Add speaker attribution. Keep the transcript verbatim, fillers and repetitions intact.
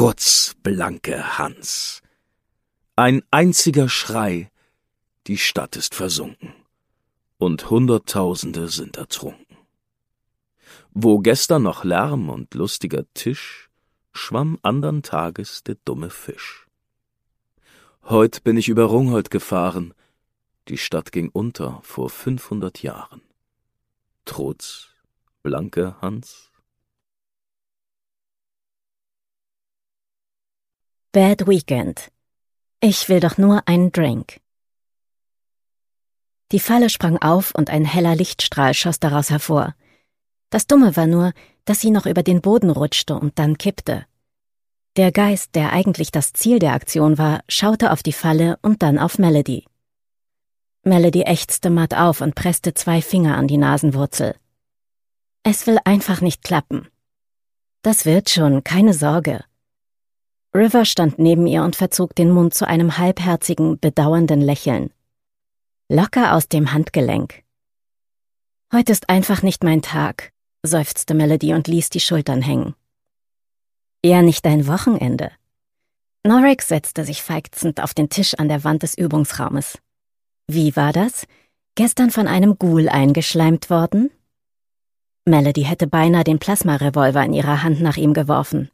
Speaker 1: Trutz, blanke Hans. Ein einziger Schrei, die Stadt ist versunken, und Hunderttausende sind ertrunken. Wo gestern noch Lärm und lustiger Tisch, schwamm andern Tages der dumme Fisch. Heut bin ich über Rungholt gefahren, die Stadt ging unter vor fünfhundert Jahren. Trutz, blanke Hans.
Speaker 2: Bad Weekend. Ich will doch nur einen Drink. Die Falle sprang auf und ein heller Lichtstrahl schoss daraus hervor. Das Dumme war nur, dass sie noch über den Boden rutschte und dann kippte. Der Geist, der eigentlich das Ziel der Aktion war, schaute auf die Falle und dann auf Melody. Melody ächzte matt auf und presste zwei Finger an die Nasenwurzel. Es will einfach nicht klappen. Das wird schon, keine Sorge. River stand neben ihr und verzog den Mund zu einem halbherzigen, bedauernden Lächeln. Locker aus dem Handgelenk. Heute ist einfach nicht mein Tag, seufzte Melody und ließ die Schultern hängen. Eher nicht dein Wochenende. Norik setzte sich seufzend auf den Tisch an der Wand des Übungsraumes. Wie war das? Gestern von einem Ghoul eingeschleimt worden? Melody hätte beinahe den Plasmarevolver in ihrer Hand nach ihm geworfen.